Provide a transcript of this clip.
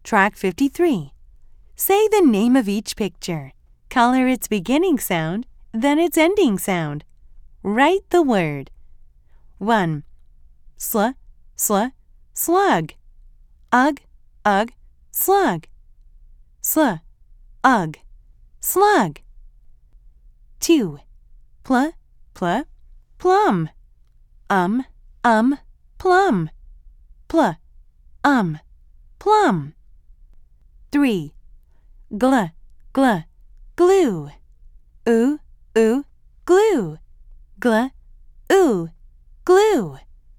Track 53. Say the name of each picture. Color its beginning sound, then its ending sound. Write the word. 1. Slug, slug. Ugh, slug. Ugh, slug. 2. Plum. Plum. Plum. 3. Glue. Glue. Glue.